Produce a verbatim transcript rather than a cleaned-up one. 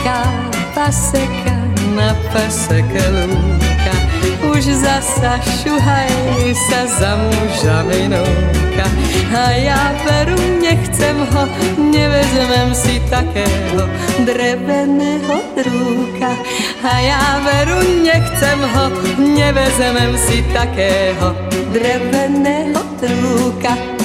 Čaká paseka na paseke lúka, už zasa šuhaj sa za muža minúka. A ja veru nechcem ho, nevezmem si takého dreveného drúka. A ja veru nechcem ho, nevezmem si takého dreveného drúka.